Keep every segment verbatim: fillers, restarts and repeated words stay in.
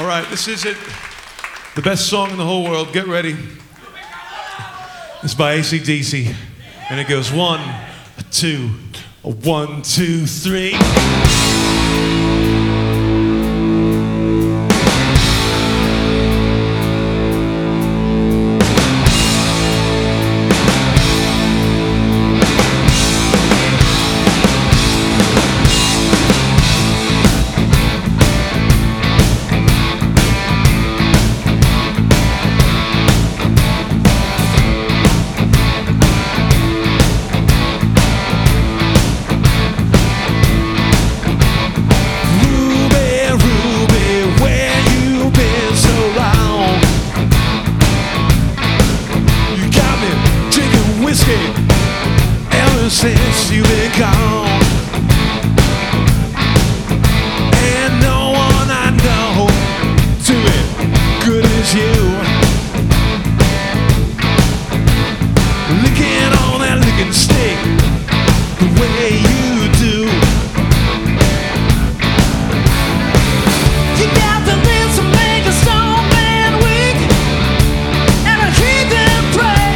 right, this is it. The best song in the whole world. Get ready. It's by A C D C. And it goes one, two, one, two, three. Since you've been gone, and no one I know do it good as you. Licking on that licking stick the way you do. You got the lips to make a strong man weak, and I hear them pray.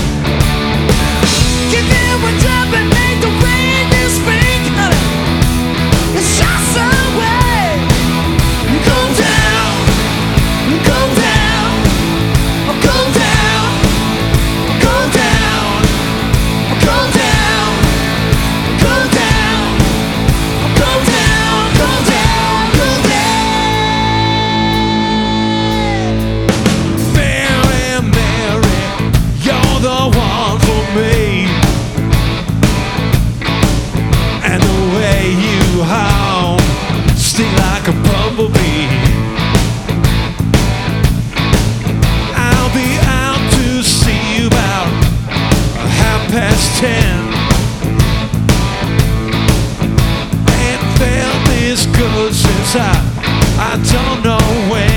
Give them a job and make the rain this speak. It's just a way. Go down, go down, go down, go down, go down, go down, go down, go down, go down. Mary, Mary, you're the one for me. And the way you howl, sting like a bumblebee. I'll be out to see you about half past ten. Ain't felt this good since I, I don't know when.